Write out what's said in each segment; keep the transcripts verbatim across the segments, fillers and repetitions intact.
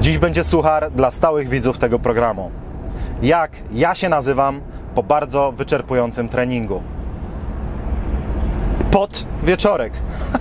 Dziś będzie suchar dla stałych widzów tego programu. Jak ja się nazywam po bardzo wyczerpującym treningu. Pod wieczorek.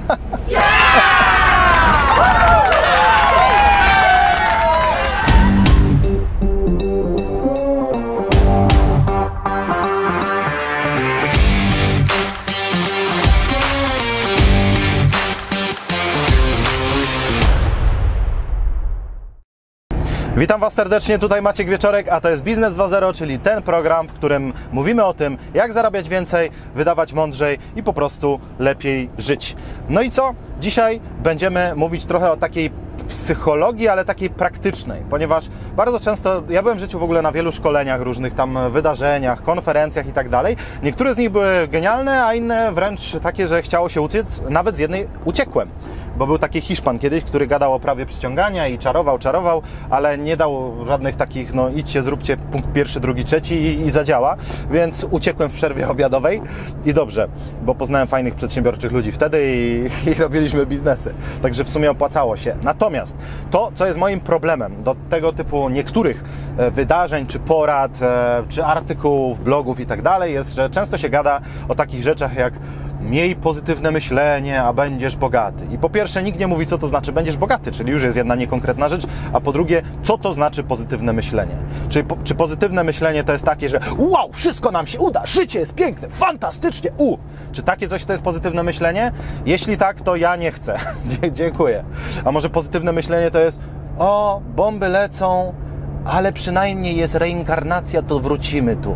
Witam Was serdecznie, tutaj Maciek Wieczorek, a to jest Biznes dwa zero, czyli ten program, w którym mówimy o tym, jak zarabiać więcej, wydawać mądrzej i po prostu lepiej żyć. No i co? Dzisiaj będziemy mówić trochę o takiej psychologii, ale takiej praktycznej, ponieważ bardzo często, ja byłem w życiu w ogóle na wielu szkoleniach, różnych tam wydarzeniach, konferencjach i tak dalej. Niektóre z nich były genialne, a inne wręcz takie, że chciało się uciec, nawet z jednej uciekłem. Bo był taki Hiszpan kiedyś, który gadał o prawie przyciągania i czarował, czarował, ale nie dał żadnych takich, no idźcie, zróbcie punkt pierwszy, drugi, trzeci i, i zadziała, więc uciekłem w przerwie obiadowej i dobrze, bo poznałem fajnych przedsiębiorczych ludzi wtedy i, i robiliśmy biznesy, także w sumie opłacało się. Natomiast to, co jest moim problemem do tego typu niektórych wydarzeń, czy porad, czy artykułów, blogów i tak dalej, jest, że często się gada o takich rzeczach jak miej pozytywne myślenie, a będziesz bogaty. I po pierwsze, nikt nie mówi, co to znaczy będziesz bogaty, czyli już jest jedna niekonkretna rzecz, a po drugie, co to znaczy pozytywne myślenie. Czyli po, czy pozytywne myślenie to jest takie, że wow, wszystko nam się uda, życie jest piękne, fantastycznie, u! Czy takie coś to jest pozytywne myślenie? Jeśli tak, to ja nie chcę. Dziękuję. A może pozytywne myślenie to jest o, bomby lecą, ale przynajmniej jest reinkarnacja, to wrócimy tu.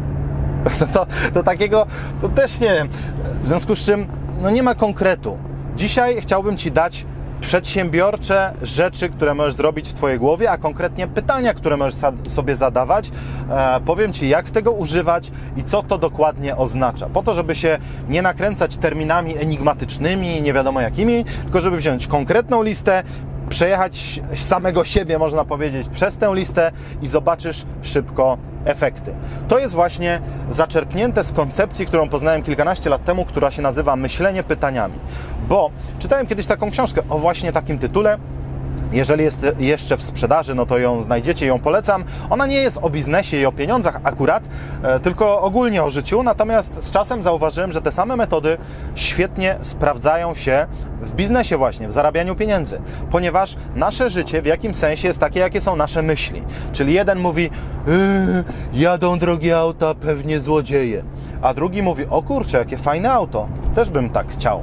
To, to takiego, to też nie wiem, w związku z czym no nie ma konkretu. Dzisiaj chciałbym Ci dać przedsiębiorcze rzeczy, które możesz zrobić w Twojej głowie, a konkretnie pytania, które możesz sobie zadawać. E, powiem Ci, jak tego używać i co to dokładnie oznacza. Po to, żeby się nie nakręcać terminami enigmatycznymi, nie wiadomo jakimi, tylko żeby wziąć konkretną listę, przejechać samego siebie, można powiedzieć, przez tę listę i zobaczysz szybko efekty. To jest właśnie zaczerpnięte z koncepcji, którą poznałem kilkanaście lat temu, która się nazywa myślenie pytaniami. Bo czytałem kiedyś taką książkę o właśnie takim tytule. Jeżeli jest jeszcze w sprzedaży, no to ją znajdziecie, ją polecam. Ona nie jest o biznesie i o pieniądzach akurat, e, tylko ogólnie o życiu. Natomiast z czasem zauważyłem, że te same metody świetnie sprawdzają się w biznesie właśnie, w zarabianiu pieniędzy. Ponieważ nasze życie w jakimś sensie jest takie, jakie są nasze myśli. Czyli jeden mówi, yy, jadą drogie auta, pewnie złodzieje. A drugi mówi, o kurczę, jakie fajne auto, też bym tak chciał.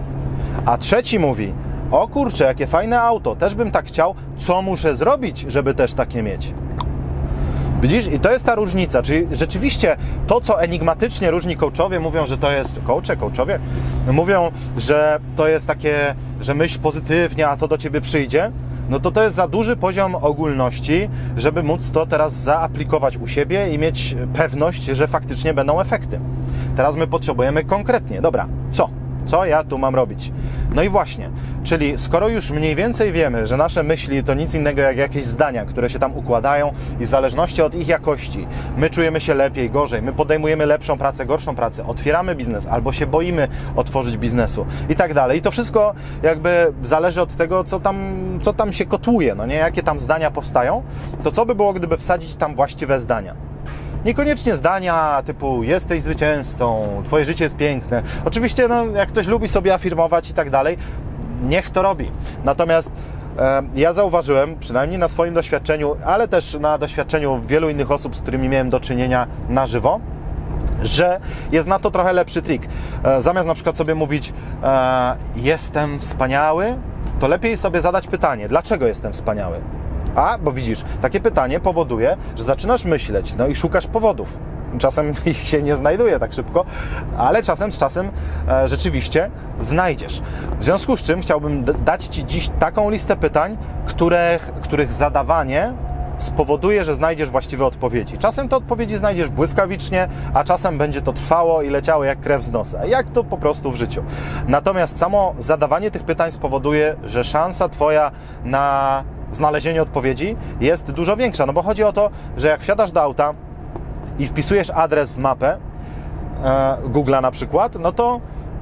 A trzeci mówi, o kurczę, jakie fajne auto, też bym tak chciał, co muszę zrobić, żeby też takie mieć? Widzisz? I to jest ta różnica, czyli rzeczywiście to, co enigmatycznie różni coachowie mówią, że to jest, coache, coachowie, mówią, że to jest takie, że myśl pozytywnie, a to do Ciebie przyjdzie, no to to jest za duży poziom ogólności, żeby móc to teraz zaaplikować u siebie i mieć pewność, że faktycznie będą efekty. Teraz my potrzebujemy konkretnie, dobra, co? Co ja tu mam robić? No i właśnie, czyli skoro już mniej więcej wiemy, że nasze myśli to nic innego jak jakieś zdania, które się tam układają i w zależności od ich jakości my czujemy się lepiej, gorzej, my podejmujemy lepszą pracę, gorszą pracę, otwieramy biznes albo się boimy otworzyć biznesu i tak dalej. I to wszystko jakby zależy od tego, co tam, co tam się kotłuje, no nie? Jakie tam zdania powstają, to co by było, gdyby wsadzić tam właściwe zdania? Niekoniecznie zdania typu jesteś zwycięzcą, twoje życie jest piękne. Oczywiście, no, jak ktoś lubi sobie afirmować i tak dalej, niech to robi. Natomiast e, ja zauważyłem, przynajmniej na swoim doświadczeniu, ale też na doświadczeniu wielu innych osób, z którymi miałem do czynienia na żywo, że jest na to trochę lepszy trik. E, zamiast na przykład sobie mówić e, jestem wspaniały, to lepiej sobie zadać pytanie, dlaczego jestem wspaniały? A, bo widzisz, takie pytanie powoduje, że zaczynasz myśleć, no i szukasz powodów. Czasem ich się nie znajduje tak szybko, ale czasem z czasem e, rzeczywiście znajdziesz. W związku z czym chciałbym dać Ci dziś taką listę pytań, których, których zadawanie spowoduje, że znajdziesz właściwe odpowiedzi. Czasem te odpowiedzi znajdziesz błyskawicznie, a czasem będzie to trwało i leciało jak krew z nosa. Jak to po prostu w życiu. Natomiast samo zadawanie tych pytań spowoduje, że szansa Twoja na znalezienie odpowiedzi jest dużo większa. No bo chodzi o to, że jak wsiadasz do auta i wpisujesz adres w mapę, e, Google'a na przykład, no to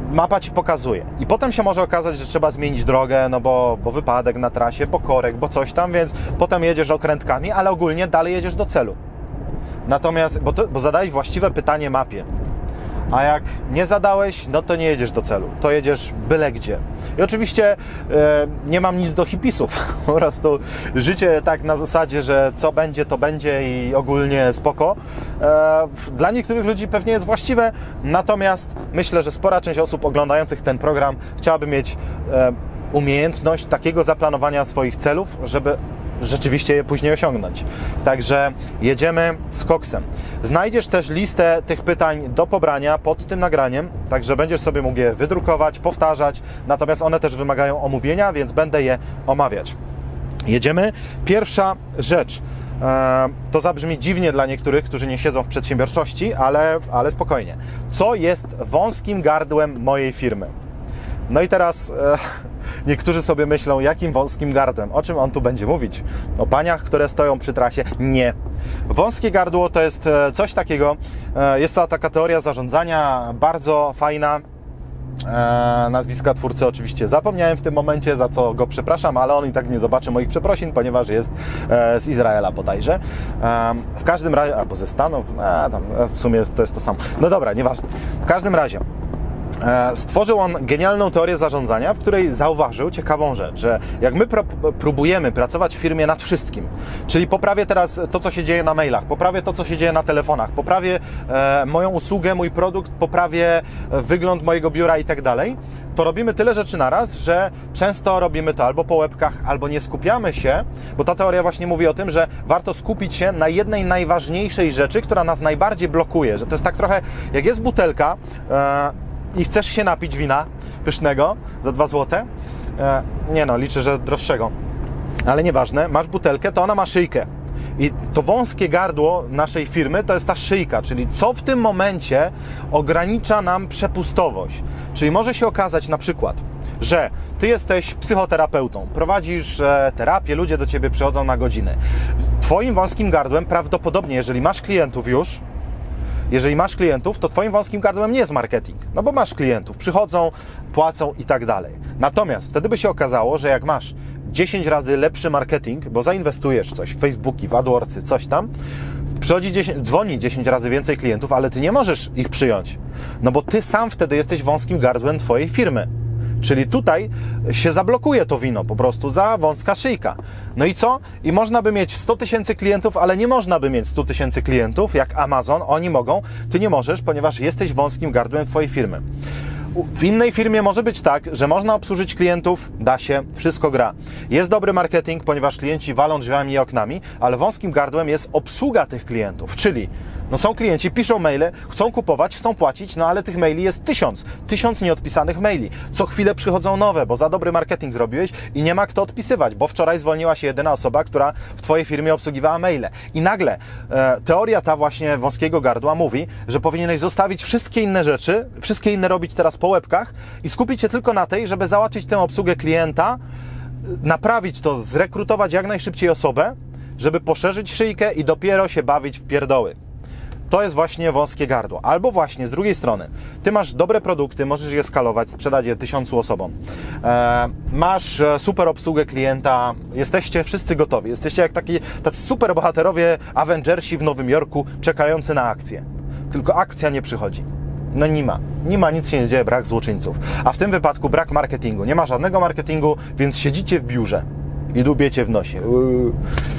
mapa Ci pokazuje. I potem się może okazać, że trzeba zmienić drogę, no bo, bo wypadek na trasie, bo korek, bo coś tam, więc potem jedziesz okrętkami, ale ogólnie dalej jedziesz do celu. Natomiast, bo, to, bo zadałeś właściwe pytanie mapie, a jak nie zadałeś, no to nie jedziesz do celu, to jedziesz byle gdzie. I oczywiście e, nie mam nic do hipisów, po prostu życie tak na zasadzie, że co będzie, to będzie i ogólnie spoko. E, dla niektórych ludzi pewnie jest właściwe, natomiast myślę, że spora część osób oglądających ten program chciałaby mieć e, umiejętność takiego zaplanowania swoich celów, żeby rzeczywiście je później osiągnąć. Także jedziemy z koksem. Znajdziesz też listę tych pytań do pobrania pod tym nagraniem, także będziesz sobie mógł je wydrukować, powtarzać, natomiast one też wymagają omówienia, więc będę je omawiać. Jedziemy. Pierwsza rzecz. To zabrzmi dziwnie dla niektórych, którzy nie siedzą w przedsiębiorczości, ale, ale spokojnie. Co jest wąskim gardłem mojej firmy? No i teraz e, niektórzy sobie myślą, jakim wąskim gardłem, o czym on tu będzie mówić? O paniach, które stoją przy trasie? Nie. Wąskie gardło to jest coś takiego, e, jest to taka teoria zarządzania, bardzo fajna. E, nazwiska twórcy oczywiście zapomniałem w tym momencie, za co go przepraszam, ale on i tak nie zobaczy moich przeprosin, ponieważ jest e, z Izraela bodajże. E, w każdym razie, albo ze Stanów, e, tam, w sumie to jest to samo. No dobra, nieważne. W każdym razie stworzył on genialną teorię zarządzania, w której zauważył ciekawą rzecz, że jak my próbujemy pracować w firmie nad wszystkim, czyli poprawię teraz to, co się dzieje na mailach, poprawię to, co się dzieje na telefonach, poprawię e, moją usługę, mój produkt, poprawię wygląd mojego biura i tak dalej, to robimy tyle rzeczy naraz, że często robimy to albo po łebkach, albo nie skupiamy się, bo ta teoria właśnie mówi o tym, że warto skupić się na jednej najważniejszej rzeczy, która nas najbardziej blokuje, że to jest tak trochę, jak jest butelka, e, i chcesz się napić wina pysznego za dwa złote, e, nie no, liczę, że droższego, ale nieważne, masz butelkę, to ona ma szyjkę i to wąskie gardło naszej firmy to jest ta szyjka, czyli co w tym momencie ogranicza nam przepustowość, czyli może się okazać na przykład, że Ty jesteś psychoterapeutą, prowadzisz e, terapię, ludzie do Ciebie przychodzą na godziny. Twoim wąskim gardłem prawdopodobnie, jeżeli masz klientów już, Jeżeli masz klientów, to Twoim wąskim gardłem nie jest marketing, no bo masz klientów, przychodzą, płacą i tak dalej. Natomiast wtedy by się okazało, że jak masz dziesięć razy lepszy marketing, bo zainwestujesz w coś, w Facebooki, w AdWordsy, coś tam, przychodzi dziesięć, dzwoni dziesięć razy więcej klientów, ale Ty nie możesz ich przyjąć, no bo Ty sam wtedy jesteś wąskim gardłem Twojej firmy. Czyli tutaj się zablokuje to wino po prostu za wąska szyjka. No i co? I można by mieć sto tysięcy klientów, ale nie można by mieć sto tysięcy klientów, jak Amazon, oni mogą, Ty nie możesz, ponieważ jesteś wąskim gardłem Twojej firmy. W innej firmie może być tak, że można obsłużyć klientów, da się, wszystko gra. Jest dobry marketing, ponieważ klienci walą drzwiami i oknami, ale wąskim gardłem jest obsługa tych klientów, czyli no są klienci, piszą maile, chcą kupować, chcą płacić, no ale tych maili jest tysiąc, tysiąc nieodpisanych maili. Co chwilę przychodzą nowe, bo za dobry marketing zrobiłeś i nie ma kto odpisywać, bo wczoraj zwolniła się jedyna osoba, która w Twojej firmie obsługiwała maile. I nagle e, teoria ta właśnie wąskiego gardła mówi, że powinieneś zostawić wszystkie inne rzeczy, wszystkie inne robić teraz po łebkach i skupić się tylko na tej, żeby załatwić tę obsługę klienta, naprawić to, zrekrutować jak najszybciej osobę, żeby poszerzyć szyjkę i dopiero się bawić w pierdoły. To jest właśnie wąskie gardło. Albo właśnie z drugiej strony, Ty masz dobre produkty, możesz je skalować, sprzedać je tysiącu osobom. E, masz super obsługę klienta, jesteście wszyscy gotowi. Jesteście jak taki, tacy super bohaterowie Avengersi w Nowym Jorku, czekający na akcję. Tylko akcja nie przychodzi. No nie ma. Nie ma, nic się nie dzieje, brak złoczyńców. A w tym wypadku brak marketingu. Nie ma żadnego marketingu, więc siedzicie w biurze i dubiecie w nosie. Uuu.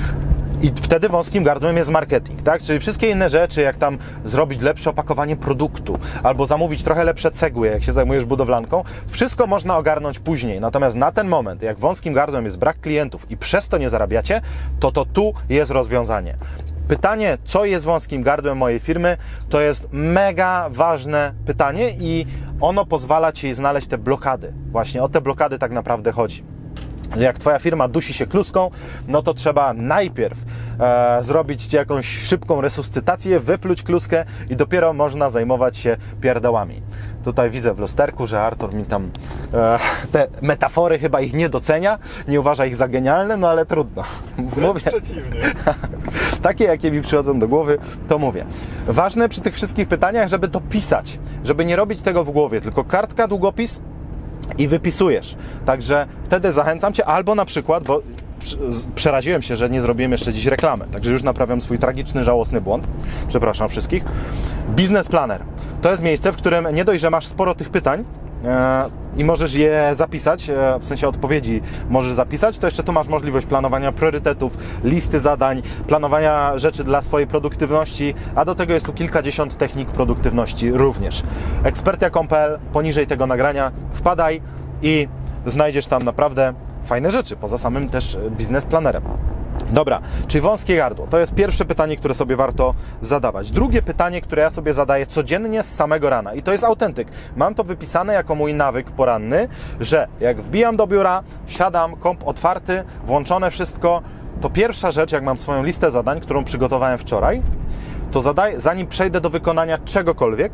I wtedy wąskim gardłem jest marketing, tak? Czyli wszystkie inne rzeczy, jak tam zrobić lepsze opakowanie produktu, albo zamówić trochę lepsze cegły, jak się zajmujesz budowlanką, wszystko można ogarnąć później. Natomiast na ten moment, jak wąskim gardłem jest brak klientów i przez to nie zarabiacie, to to tu jest rozwiązanie. Pytanie, co jest wąskim gardłem mojej firmy, to jest mega ważne pytanie i ono pozwala Ci znaleźć te blokady. Właśnie o te blokady tak naprawdę chodzi. Jak Twoja firma dusi się kluską, no to trzeba najpierw e, zrobić jakąś szybką resuscytację, wypluć kluskę i dopiero można zajmować się pierdołami. Tutaj widzę w lusterku, że Artur mi tam e, te metafory chyba ich nie docenia, nie uważa ich za genialne, no ale trudno. Mówię. Przeciwnie. Takie, jakie mi przychodzą do głowy, to mówię. Ważne przy tych wszystkich pytaniach, żeby to pisać, żeby nie robić tego w głowie, tylko kartka, długopis i wypisujesz. Także wtedy zachęcam Cię, albo na przykład, bo przeraziłem się, że nie zrobiłem jeszcze dziś reklamy, także już naprawiam swój tragiczny, żałosny błąd. Przepraszam wszystkich. Business Planner. To jest miejsce, w którym nie dość, że masz sporo tych pytań e, i możesz je zapisać, e, w sensie odpowiedzi możesz zapisać, to jeszcze tu masz możliwość planowania priorytetów, listy zadań, planowania rzeczy dla swojej produktywności, a do tego jest tu kilkadziesiąt technik produktywności również. ekspertia kropka com kropka p l, poniżej tego nagrania wpadaj i znajdziesz tam naprawdę fajne rzeczy, poza samym też biznes planerem. Dobra, czyli wąskie gardło. To jest pierwsze pytanie, które sobie warto zadawać. Drugie pytanie, które ja sobie zadaję codziennie z samego rana i to jest autentyk. Mam to wypisane jako mój nawyk poranny, że jak wbijam do biura, siadam, komp otwarty, włączone wszystko, to pierwsza rzecz, jak mam swoją listę zadań, którą przygotowałem wczoraj, to zadaję, zanim przejdę do wykonania czegokolwiek,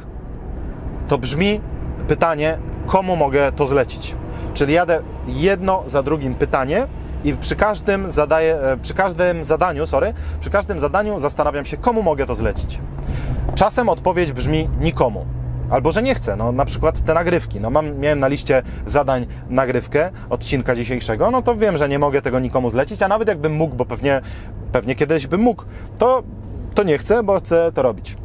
to brzmi pytanie, komu mogę to zlecić. Czyli jadę jedno za drugim pytanie i przy każdym, zadaję, przy każdym zadaniu, sorry, przy każdym zadaniu zastanawiam się, komu mogę to zlecić. Czasem odpowiedź brzmi nikomu. Albo, że nie chcę, no na przykład te nagrywki. No mam, miałem na liście zadań nagrywkę odcinka dzisiejszego, no to wiem, że nie mogę tego nikomu zlecić, a nawet jakbym mógł, bo pewnie, pewnie kiedyś bym mógł, to, to nie chcę, bo chcę to robić.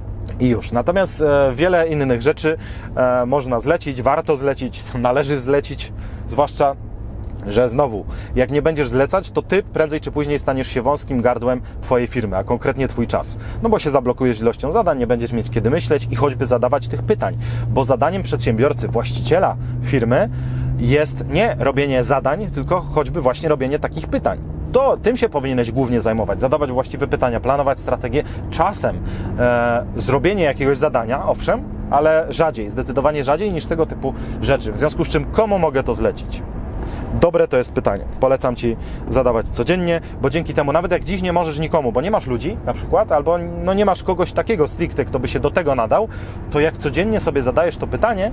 I już. Natomiast e, wiele innych rzeczy e, można zlecić, warto zlecić, należy zlecić, zwłaszcza, że znowu, jak nie będziesz zlecać, to Ty prędzej czy później staniesz się wąskim gardłem Twojej firmy, a konkretnie Twój czas. No bo się zablokujesz ilością zadań, nie będziesz mieć kiedy myśleć i choćby zadawać tych pytań, bo zadaniem przedsiębiorcy, właściciela firmy jest nie robienie zadań, tylko choćby właśnie robienie takich pytań. To tym się powinieneś głównie zajmować, zadawać właściwe pytania, planować strategię. Czasem e, zrobienie jakiegoś zadania, owszem, ale rzadziej, zdecydowanie rzadziej niż tego typu rzeczy. W związku z czym, komu mogę to zlecić? Dobre to jest pytanie. Polecam Ci zadawać codziennie, bo dzięki temu, nawet jak dziś nie możesz nikomu, bo nie masz ludzi na przykład, albo no nie masz kogoś takiego stricte, kto by się do tego nadał, to jak codziennie sobie zadajesz to pytanie,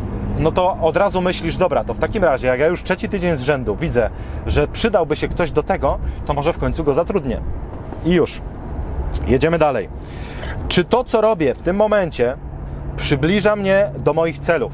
no to od razu myślisz, dobra, to w takim razie, jak ja już trzeci tydzień z rzędu widzę, że przydałby się ktoś do tego, to może w końcu go zatrudnię. I już. Jedziemy dalej. Czy to, co robię w tym momencie, przybliża mnie do moich celów?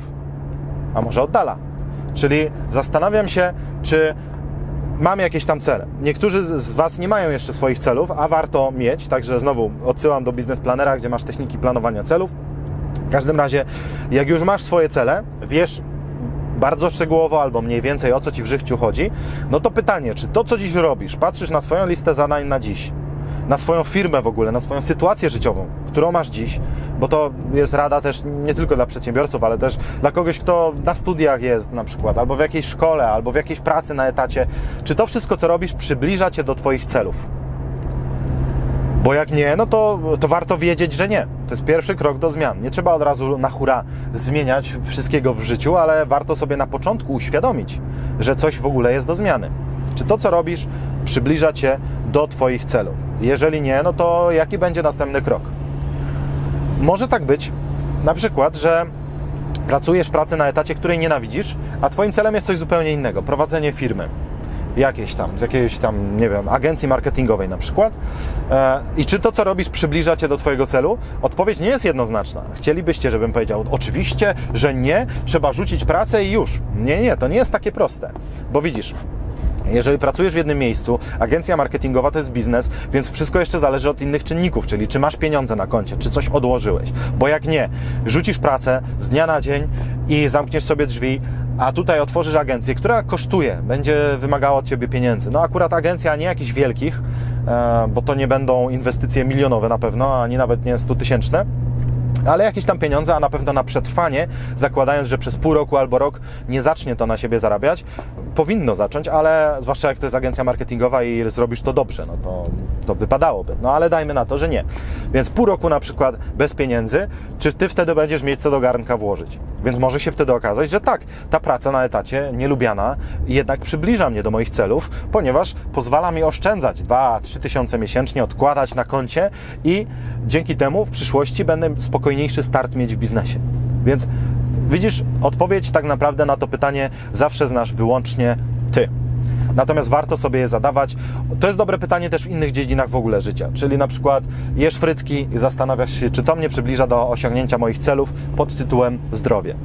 A może oddala? Czyli zastanawiam się, czy mam jakieś tam cele. Niektórzy z Was nie mają jeszcze swoich celów, a warto mieć, także znowu odsyłam do Business Planera, gdzie masz techniki planowania celów. W każdym razie, jak już masz swoje cele, wiesz bardzo szczegółowo albo mniej więcej o co Ci w życiu chodzi, no to pytanie, czy to, co dziś robisz, patrzysz na swoją listę zadań na dziś, na swoją firmę w ogóle, na swoją sytuację życiową, którą masz dziś, bo to jest rada też nie tylko dla przedsiębiorców, ale też dla kogoś, kto na studiach jest na przykład, albo w jakiejś szkole, albo w jakiejś pracy na etacie, czy to wszystko, co robisz, przybliża Cię do Twoich celów? Bo jak nie, no to, to warto wiedzieć, że nie. To jest pierwszy krok do zmian. Nie trzeba od razu na hura zmieniać wszystkiego w życiu, ale warto sobie na początku uświadomić, że coś w ogóle jest do zmiany. Czy to, co robisz, przybliża Cię do Twoich celów? Jeżeli nie, no to jaki będzie następny krok? Może tak być, na przykład, że pracujesz w pracy na etacie, której nienawidzisz, a Twoim celem jest coś zupełnie innego, prowadzenie firmy. Jakiejś tam, z jakiejś tam, nie wiem, agencji marketingowej na przykład. I czy to, co robisz, przybliża Cię do Twojego celu? Odpowiedź nie jest jednoznaczna. Chcielibyście, żebym powiedział, oczywiście, że nie, trzeba rzucić pracę i już. Nie, nie, to nie jest takie proste. Bo widzisz, jeżeli pracujesz w jednym miejscu, agencja marketingowa to jest biznes, więc wszystko jeszcze zależy od innych czynników, czyli czy masz pieniądze na koncie, czy coś odłożyłeś. Bo jak nie, rzucisz pracę z dnia na dzień i zamkniesz sobie drzwi, a tutaj otworzysz agencję, która kosztuje, będzie wymagała od Ciebie pieniędzy. No akurat agencja nie jakichś wielkich, bo to nie będą inwestycje milionowe na pewno, ani nawet nie stutysięczne, ale jakieś tam pieniądze, a na pewno na przetrwanie, zakładając, że przez pół roku albo rok nie zacznie to na siebie zarabiać, powinno zacząć, ale zwłaszcza jak to jest agencja marketingowa i zrobisz to dobrze, no to, to wypadałoby. No ale dajmy na to, że nie. Więc pół roku na przykład bez pieniędzy, czy Ty wtedy będziesz mieć co do garnka włożyć? Więc może się wtedy okazać, że tak, ta praca na etacie, nielubiana, jednak przybliża mnie do moich celów, ponieważ pozwala mi oszczędzać dwa trzy tysiące miesięcznie, odkładać na koncie i dzięki temu w przyszłości będę spokojniejszy start mieć w biznesie. Więc Widzisz, odpowiedź tak naprawdę na to pytanie zawsze znasz wyłącznie Ty. Natomiast warto sobie je zadawać. To jest dobre pytanie też w innych dziedzinach w ogóle życia. Czyli na przykład jesz frytki i zastanawiasz się, czy to mnie przybliża do osiągnięcia moich celów pod tytułem zdrowie.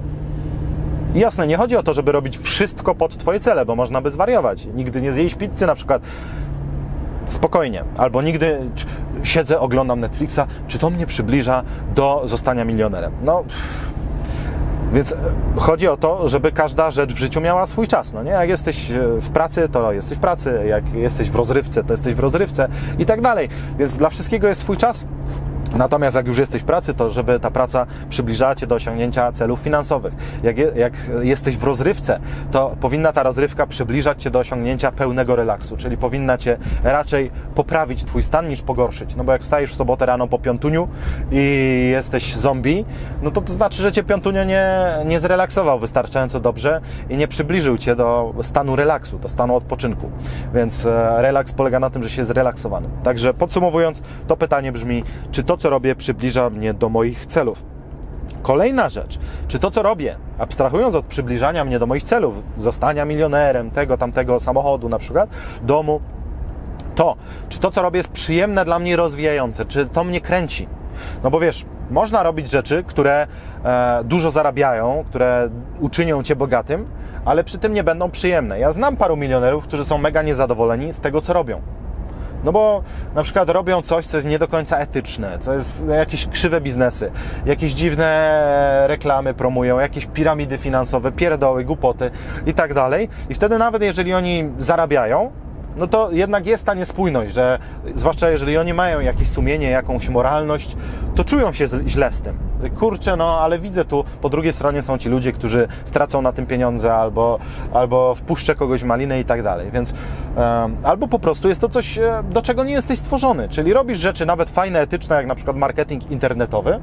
I jasne, nie chodzi o to, żeby robić wszystko pod Twoje cele, bo można by zwariować. Nigdy nie zjeść pizzy na przykład. Spokojnie. Albo nigdy siedzę, oglądam Netflixa, czy to mnie przybliża do zostania milionerem. No... Pff. Więc chodzi o to, żeby każda rzecz w życiu miała swój czas, no nie? Jak jesteś w pracy, to jesteś w pracy, jak jesteś w rozrywce, to jesteś w rozrywce i tak dalej. Więc dla wszystkiego jest swój czas. Natomiast jak już jesteś w pracy, to żeby ta praca przybliżała Cię do osiągnięcia celów finansowych. Jak, je, jak jesteś w rozrywce, to powinna ta rozrywka przybliżać Cię do osiągnięcia pełnego relaksu, czyli powinna Cię raczej poprawić Twój stan niż pogorszyć. No bo jak wstajesz w sobotę rano po piątuniu i jesteś zombie, no to to znaczy, że Cię piątunio nie, nie zrelaksował wystarczająco dobrze i nie przybliżył Cię do stanu relaksu, do stanu odpoczynku. Więc relaks polega na tym, że się jest zrelaksowanym. Także podsumowując, to pytanie brzmi, czy to, co robię, przybliża mnie do moich celów? Kolejna rzecz, czy to, co robię, abstrahując od przybliżania mnie do moich celów, zostania milionerem, tego, tamtego samochodu na przykład, domu, to, czy to, co robię, jest przyjemne dla mnie, rozwijające, czy to mnie kręci? No bo wiesz, można robić rzeczy, które e, dużo zarabiają, które uczynią Cię bogatym, ale przy tym nie będą przyjemne. Ja znam paru milionerów, którzy są mega niezadowoleni z tego, co robią. No bo na przykład robią coś, co jest nie do końca etyczne, co jest jakieś krzywe biznesy, jakieś dziwne reklamy promują, jakieś piramidy finansowe, pierdoły, głupoty i tak dalej. I wtedy nawet jeżeli oni zarabiają, no to jednak jest ta niespójność, że zwłaszcza jeżeli oni mają jakieś sumienie, jakąś moralność, to czują się źle z tym. Kurczę, no ale widzę tu, po drugiej stronie są ci ludzie, którzy stracą na tym pieniądze albo, albo wpuszczę kogoś w malinę i tak dalej, więc um, albo po prostu jest to coś, do czego nie jesteś stworzony, czyli robisz rzeczy nawet fajne, etyczne, jak na przykład marketing internetowy,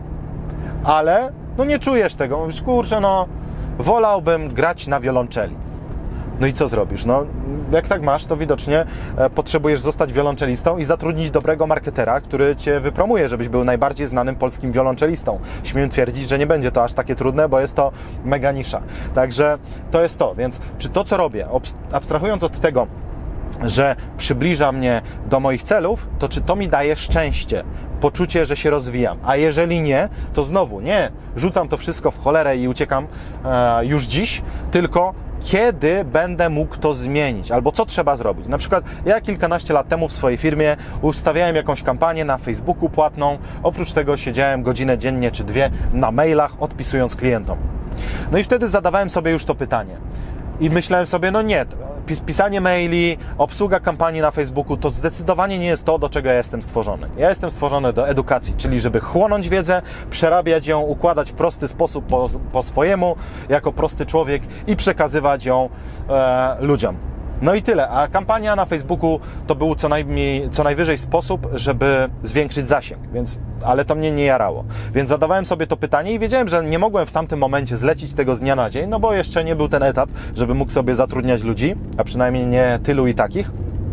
ale no nie czujesz tego, mówisz, kurczę, no wolałbym grać na wiolonczeli. No i co zrobisz? No, jak tak masz, to widocznie e, potrzebujesz zostać wiolonczelistą i zatrudnić dobrego marketera, który Cię wypromuje, żebyś był najbardziej znanym polskim wiolonczelistą. Śmiem twierdzić, że nie będzie to aż takie trudne, bo jest to mega nisza. Także to jest to. Więc czy to, co robię, abstrahując od tego, że przybliża mnie do moich celów, to czy to mi daje szczęście, poczucie, że się rozwijam? A jeżeli nie, to znowu nie rzucam to wszystko w cholerę i uciekam e, już dziś, tylko kiedy będę mógł to zmienić, albo co trzeba zrobić. Na przykład ja kilkanaście lat temu w swojej firmie ustawiałem jakąś kampanię na Facebooku płatną, oprócz tego siedziałem godzinę dziennie czy dwie na mailach, odpisując klientom. No i wtedy zadawałem sobie już to pytanie i myślałem sobie, no nie, pisanie maili, obsługa kampanii na Facebooku to zdecydowanie nie jest to, do czego ja jestem stworzony. Ja jestem stworzony do edukacji, czyli żeby chłonąć wiedzę, przerabiać ją, układać w prosty sposób po, po swojemu, jako prosty człowiek i przekazywać ją e, ludziom. No i tyle, a kampania na Facebooku to był co najmniej, co najwyżej sposób, żeby zwiększyć zasięg, więc, ale to mnie nie jarało. Więc zadawałem sobie to pytanie i wiedziałem, że nie mogłem w tamtym momencie zlecić tego z dnia na dzień, no bo jeszcze nie był ten etap, żeby mógł sobie zatrudniać ludzi, a przynajmniej nie tylu i takich.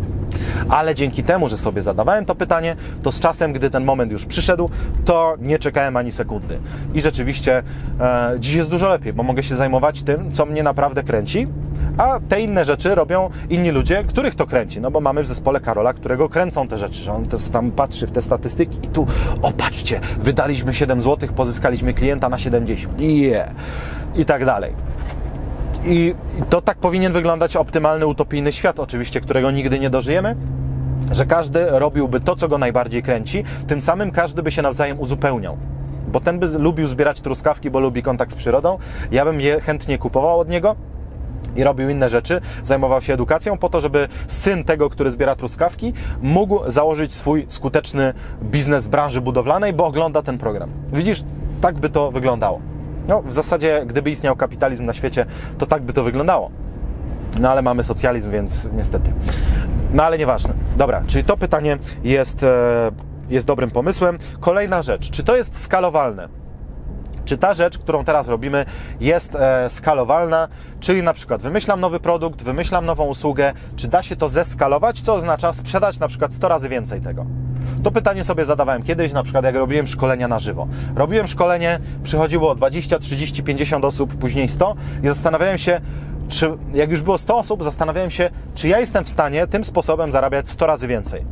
Ale dzięki temu, że sobie zadawałem to pytanie, to z czasem, gdy ten moment już przyszedł, to nie czekałem ani sekundy. I rzeczywiście e, dziś jest dużo lepiej, bo mogę się zajmować tym, co mnie naprawdę kręci, a te inne rzeczy robią inni ludzie, których to kręci. No bo mamy w zespole Karola, którego kręcą te rzeczy, że on też tam patrzy w te statystyki i tu, o patrzcie, wydaliśmy siedem złotych, pozyskaliśmy klienta na siedemdziesiąt. Yeah. I tak dalej. I to tak powinien wyglądać optymalny, utopijny świat, oczywiście, którego nigdy nie dożyjemy, że każdy robiłby to, co go najbardziej kręci, tym samym każdy by się nawzajem uzupełniał. Bo ten by lubił zbierać truskawki, bo lubi kontakt z przyrodą, ja bym je chętnie kupował od niego i robił inne rzeczy, zajmował się edukacją po to, żeby syn tego, który zbiera truskawki, mógł założyć swój skuteczny biznes w branży budowlanej, bo ogląda ten program. Widzisz, tak by to wyglądało. No, w zasadzie, gdyby istniał kapitalizm na świecie, to tak by to wyglądało. No, ale mamy socjalizm, więc niestety. No, ale nieważne. Dobra, czyli to pytanie jest, jest dobrym pomysłem. Kolejna rzecz. Czy to jest skalowalne? Czy ta rzecz, którą teraz robimy, jest e, skalowalna? Czyli na przykład wymyślam nowy produkt, wymyślam nową usługę. Czy da się to zeskalować? Co oznacza sprzedać na przykład sto razy więcej tego? To pytanie sobie zadawałem kiedyś, na przykład jak robiłem szkolenia na żywo. Robiłem szkolenie, przychodziło dwadzieścia, trzydzieści, pięćdziesiąt osób, później sto i zastanawiałem się, czy jak już było sto osób, zastanawiałem się, czy ja jestem w stanie tym sposobem zarabiać sto razy więcej.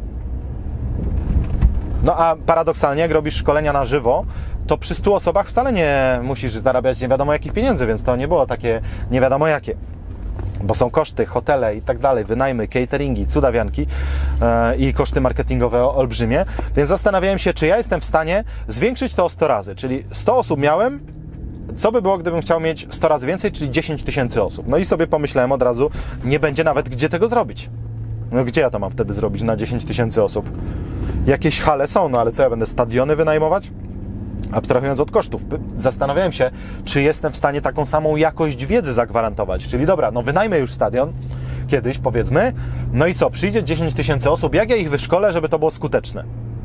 No a paradoksalnie, jak robisz szkolenia na żywo, to przy stu osobach wcale nie musisz zarabiać nie wiadomo jakich pieniędzy, więc to nie było takie nie wiadomo jakie. Bo są koszty, hotele i tak dalej, wynajmy, cateringi, cudawianki yy, i koszty marketingowe olbrzymie. Więc zastanawiałem się, czy ja jestem w stanie zwiększyć to o sto razy. Czyli sto osób miałem, co by było, gdybym chciał mieć sto razy więcej, czyli dziesięć tysięcy osób. No i sobie pomyślałem od razu, nie będzie nawet gdzie tego zrobić. No gdzie ja to mam wtedy zrobić na dziesięć tysięcy osób? Jakieś hale są, no ale co, ja będę stadiony wynajmować? Abstrahując od kosztów, zastanawiałem się, czy jestem w stanie taką samą jakość wiedzy zagwarantować. Czyli dobra, no wynajmę już stadion, kiedyś powiedzmy, no i co, przyjdzie dziesięć tysięcy osób, jak ja ich wyszkolę, żeby to było skuteczne?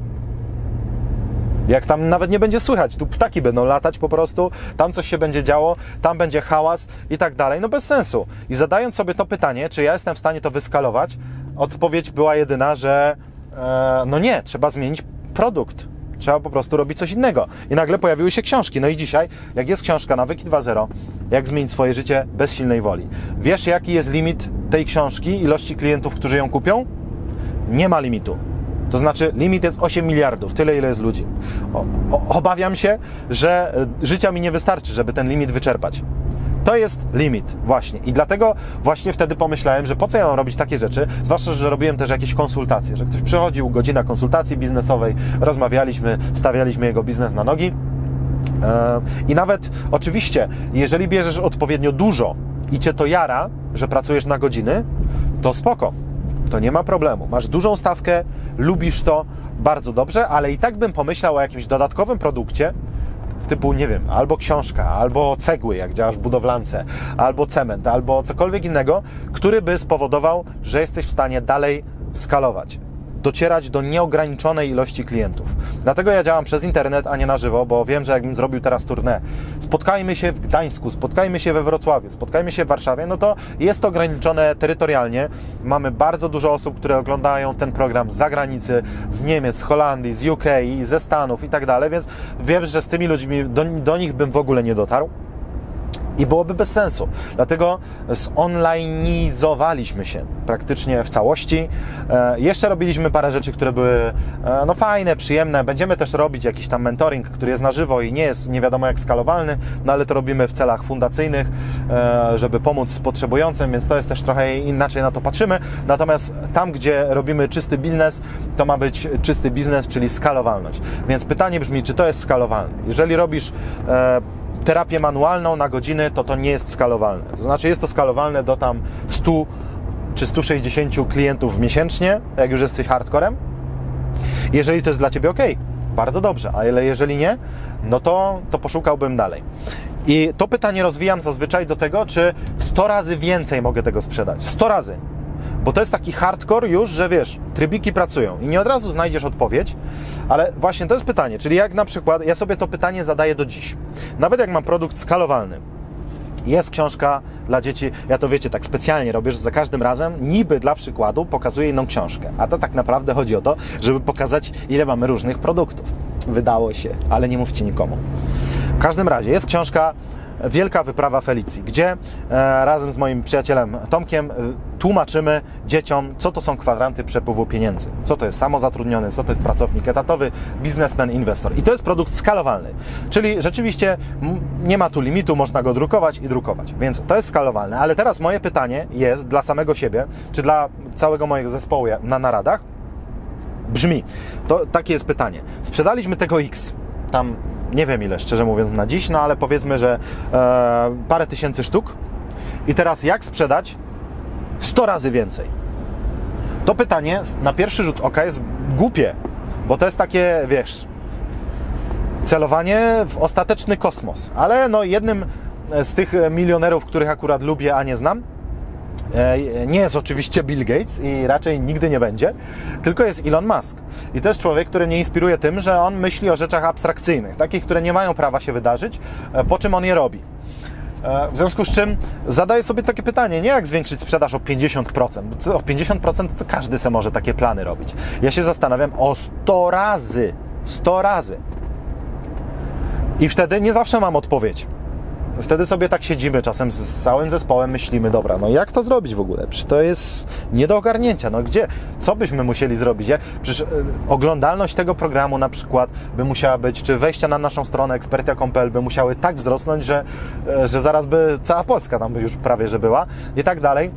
Jak tam nawet nie będzie słychać, tu ptaki będą latać po prostu, tam coś się będzie działo, tam będzie hałas i tak dalej, no bez sensu. I zadając sobie to pytanie, czy ja jestem w stanie to wyskalować, odpowiedź była jedyna, że e, no nie, trzeba zmienić produkt. Trzeba po prostu robić coś innego. I nagle pojawiły się książki. No i dzisiaj, jak jest książka Nawyki dwa zero, jak zmienić swoje życie bez silnej woli. Wiesz, jaki jest limit tej książki, ilości klientów, którzy ją kupią? Nie ma limitu. To znaczy limit jest osiem miliardów, tyle ile jest ludzi. O, o, obawiam się, że życia mi nie wystarczy, żeby ten limit wyczerpać. To jest limit właśnie i dlatego właśnie wtedy pomyślałem, że po co ja mam robić takie rzeczy, zwłaszcza, że robiłem też jakieś konsultacje, że ktoś przychodził, godzina konsultacji biznesowej, rozmawialiśmy, stawialiśmy jego biznes na nogi i nawet oczywiście, jeżeli bierzesz odpowiednio dużo i Cię to jara, że pracujesz na godziny, to spoko, to nie ma problemu, masz dużą stawkę, lubisz to, bardzo dobrze, ale i tak bym pomyślał o jakimś dodatkowym produkcie, typu, nie wiem, albo książka, albo cegły, jak działasz w budowlance, albo cement, albo cokolwiek innego, który by spowodował, że jesteś w stanie dalej skalować, docierać do nieograniczonej ilości klientów. Dlatego ja działam przez internet, a nie na żywo, bo wiem, że jakbym zrobił teraz tournée, spotkajmy się w Gdańsku, spotkajmy się we Wrocławiu, spotkajmy się w Warszawie, no to jest to ograniczone terytorialnie. Mamy bardzo dużo osób, które oglądają ten program z zagranicy, z Niemiec, z Holandii, z U K, ze Stanów i tak dalej, więc wiem, że z tymi ludźmi, do, do nich bym w ogóle nie dotarł. I byłoby bez sensu. Dlatego zonlinizowaliśmy się praktycznie w całości. E, jeszcze robiliśmy parę rzeczy, które były e, no fajne, przyjemne. Będziemy też robić jakiś tam mentoring, który jest na żywo i nie jest nie wiadomo jak skalowalny, no ale to robimy w celach fundacyjnych, e, żeby pomóc potrzebującym, więc to jest też trochę inaczej na to patrzymy. Natomiast tam, gdzie robimy czysty biznes, to ma być czysty biznes, czyli skalowalność. Więc pytanie brzmi, czy to jest skalowalne? Jeżeli robisz e, terapię manualną na godziny, to to nie jest skalowalne. To znaczy jest to skalowalne do tam stu czy stu sześćdziesięciu klientów miesięcznie, jak już jesteś hardcorem. Jeżeli to jest dla Ciebie ok, bardzo dobrze, ale jeżeli nie, no to, to poszukałbym dalej. I to pytanie rozwijam zazwyczaj do tego, czy sto razy więcej mogę tego sprzedać. sto razy. Bo to jest taki hardcore już, że wiesz, trybiki pracują i nie od razu znajdziesz odpowiedź, ale właśnie to jest pytanie, czyli jak na przykład, ja sobie to pytanie zadaję do dziś. Nawet jak mam produkt skalowalny, jest książka dla dzieci, ja to wiecie, tak specjalnie robię, że za każdym razem niby dla przykładu pokazuję inną książkę, a to tak naprawdę chodzi o to, żeby pokazać, ile mamy różnych produktów. Wydało się, ale nie mówcie nikomu. W każdym razie jest książka Wielka wyprawa Felicji, gdzie e, razem z moim przyjacielem Tomkiem e, tłumaczymy dzieciom, co to są kwadranty przepływu pieniędzy, co to jest samozatrudniony, co to jest pracownik etatowy, biznesmen, inwestor. I to jest produkt skalowalny, czyli rzeczywiście m, nie ma tu limitu, można go drukować i drukować, więc to jest skalowalne. Ale teraz moje pytanie jest dla samego siebie, czy dla całego mojego zespołu na naradach, brzmi, to takie jest pytanie. Sprzedaliśmy tego X, tam nie wiem ile, szczerze mówiąc, na dziś, no ale powiedzmy, że e, parę tysięcy sztuk. I teraz jak sprzedać sto razy więcej? To pytanie na pierwszy rzut oka jest głupie, bo to jest takie, wiesz, celowanie w ostateczny kosmos. Ale no jednym z tych milionerów, których akurat lubię, a nie znam, nie jest oczywiście Bill Gates i raczej nigdy nie będzie, tylko jest Elon Musk. I to jest człowiek, który mnie inspiruje tym, że on myśli o rzeczach abstrakcyjnych, takich, które nie mają prawa się wydarzyć, po czym on je robi. W związku z czym zadaję sobie takie pytanie, nie jak zwiększyć sprzedaż o pięćdziesiąt procent. O pięćdziesiąt procent to każdy se może takie plany robić. Ja się zastanawiam o sto razy, sto razy. I wtedy nie zawsze mam odpowiedź. Wtedy sobie tak siedzimy czasem z całym zespołem, myślimy, dobra, no jak to zrobić w ogóle? Przecież to jest nie do ogarnięcia, no gdzie, co byśmy musieli zrobić? Jak? Przecież y, oglądalność tego programu na przykład by musiała być, czy wejścia na naszą stronę ekspertia kropka com kropka pe el by musiały tak wzrosnąć, że, y, że zaraz by cała Polska tam by już prawie, że była i tak dalej.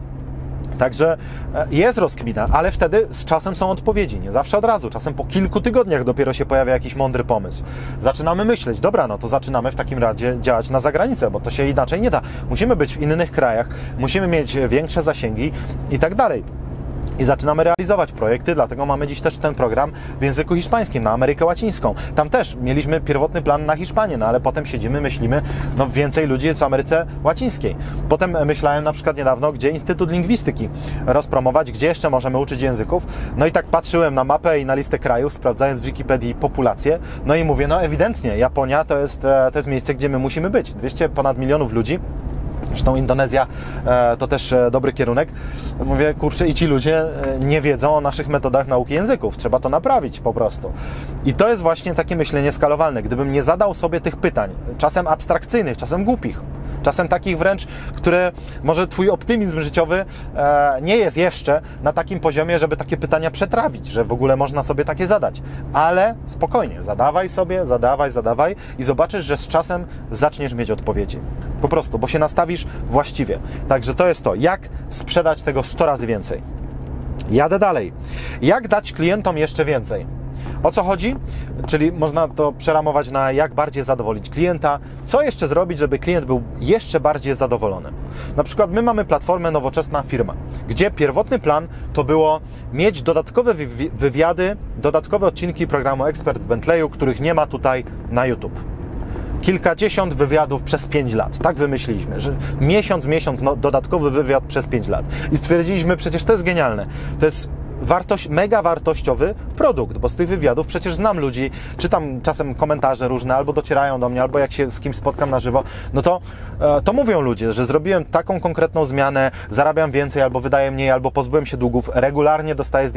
Także jest rozkmina, ale wtedy z czasem są odpowiedzi, nie zawsze od razu, czasem po kilku tygodniach dopiero się pojawia jakiś mądry pomysł. Zaczynamy myśleć, dobra, no to zaczynamy w takim razie działać na zagranicę, bo to się inaczej nie da. Musimy być w innych krajach, musimy mieć większe zasięgi i tak dalej. I zaczynamy realizować projekty, dlatego mamy dziś też ten program w języku hiszpańskim, na Amerykę Łacińską. Tam też mieliśmy pierwotny plan na Hiszpanię, no ale potem siedzimy, myślimy, no więcej ludzi jest w Ameryce Łacińskiej. Potem myślałem na przykład niedawno, gdzie Instytut Lingwistyki rozpromować, gdzie jeszcze możemy uczyć języków. No i tak patrzyłem na mapę i na listę krajów, sprawdzając w Wikipedii populację, no i mówię, no ewidentnie, Japonia to jest, to jest miejsce, gdzie my musimy być. dwieście ponad milionów ludzi. Zresztą Indonezja e, to też e, dobry kierunek. Mówię, kurczę, i ci ludzie e, nie wiedzą o naszych metodach nauki języków. Trzeba to naprawić po prostu. I to jest właśnie takie myślenie skalowalne. Gdybym nie zadał sobie tych pytań, czasem abstrakcyjnych, czasem głupich, czasem takich wręcz, które może twój optymizm życiowy e, nie jest jeszcze na takim poziomie, żeby takie pytania przetrawić, że w ogóle można sobie takie zadać. Ale spokojnie, zadawaj sobie, zadawaj, zadawaj i zobaczysz, że z czasem zaczniesz mieć odpowiedzi. Po prostu, bo się nastawisz właściwie. Także to jest to, jak sprzedać tego sto razy więcej. Jadę dalej. Jak dać klientom jeszcze więcej? O co chodzi? Czyli można to przeramować na jak bardziej zadowolić klienta, co jeszcze zrobić, żeby klient był jeszcze bardziej zadowolony. Na przykład my mamy platformę Nowoczesna Firma, gdzie pierwotny plan to było mieć dodatkowe wywiady, dodatkowe odcinki programu Ekspert w Bentleyu, których nie ma tutaj na YouTube. Kilkadziesiąt wywiadów przez pięć lat. Tak wymyśliliśmy, że miesiąc, miesiąc no, dodatkowy wywiad przez pięć lat. I stwierdziliśmy, przecież to jest genialne. To jest wartość, mega wartościowy produkt, bo z tych wywiadów przecież znam ludzi, czytam czasem komentarze różne, albo docierają do mnie, albo jak się z kimś spotkam na żywo, no to, to mówią ludzie, że zrobiłem taką konkretną zmianę, zarabiam więcej, albo wydaję mniej, albo pozbyłem się długów, regularnie dostaję zdjęcia